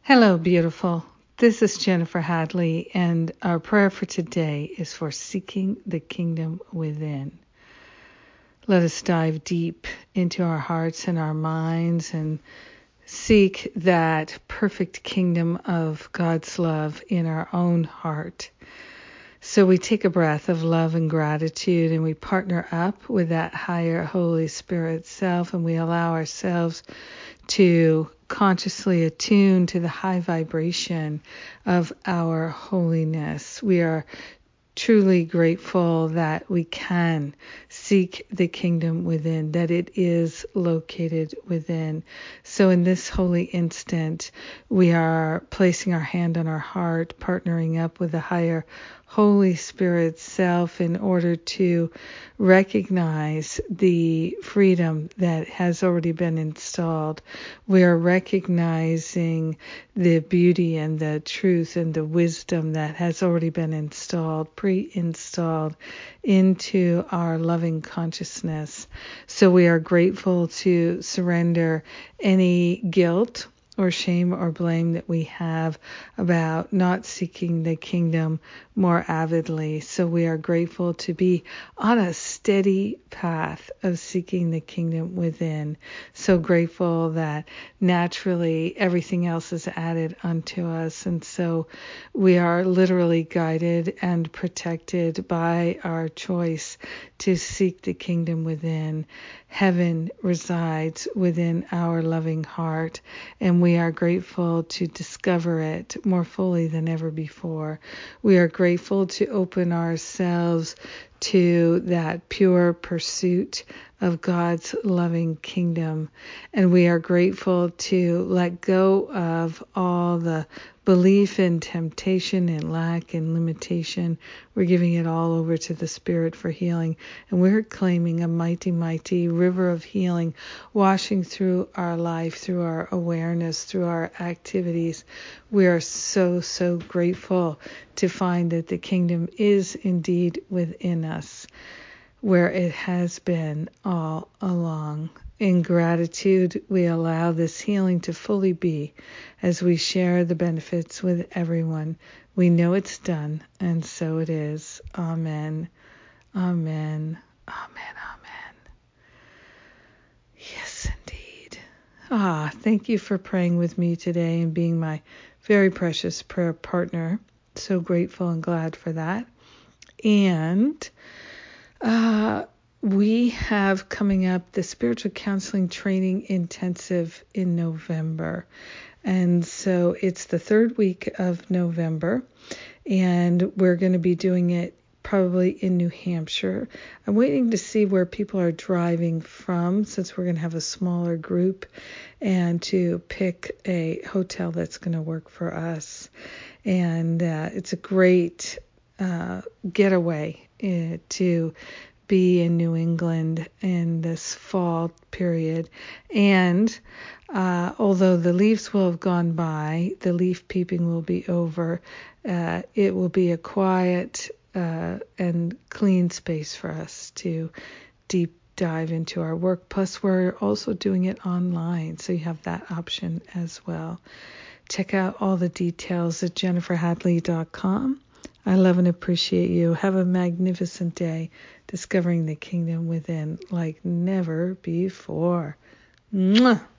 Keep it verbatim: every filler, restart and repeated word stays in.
Hello, beautiful. This is Jennifer Hadley, and our prayer for today is for seeking the kingdom within. Let us dive deep into our hearts and our minds and seek that perfect kingdom of God's love in our own heart. So we take a breath of love and gratitude, and we partner up with that higher Holy Spirit self, and we allow ourselves to consciously attune to the high vibration of our holiness. We are truly grateful that we can seek the kingdom within, that it is located within. So in this holy instant, we are placing our hand on our heart, partnering up with the higher Holy Spirit self in order to recognize the freedom that has already been installed. We are recognizing the beauty and the truth and the wisdom that has already been installed, pre-installed into our loving consciousness. So we are grateful to surrender any guilt or shame or blame that we have about not seeking the kingdom more avidly. So we are grateful to be on a steady path of seeking the kingdom within. So grateful that naturally everything else is added unto us. And so we are literally guided and protected by our choice to seek the kingdom within. Heaven resides within our loving heart, and we are grateful to discover it more fully than ever before. We are grateful to open ourselves to that pure pursuit of God's loving kingdom. And we are grateful to let go of all the belief in temptation and lack and limitation. We're giving it all over to the Spirit for healing. And we're claiming a mighty, mighty river of healing washing through our life, through our awareness, through our activities. We are so, so grateful to find that the kingdom is indeed within us, where it has been all along. In gratitude, we allow this healing to fully be as we share the benefits with everyone. We know it's done, and so it is. Amen. Amen. Amen. Amen. Yes, indeed. Ah, thank you for praying with me today and being my very precious prayer partner. So grateful and glad for that. And uh, we have coming up the Spiritual Counseling Training Intensive in November. And so it's the third week of November, and we're going to be doing it probably in New Hampshire. I'm waiting to see where people are driving from, since we're going to have a smaller group, and to pick a hotel that's going to work for us. And uh, it's a great uh, getaway uh, to be in New England in this fall period. And uh, although the leaves will have gone by, the leaf peeping will be over, uh, it will be a quiet uh, and clean space for us to deep dive into our work. Plus, we're also doing it online, so you have that option as well. Check out all the details at jennifer hadley dot com. I love and appreciate you. Have a magnificent day discovering the kingdom within like never before. Mwah!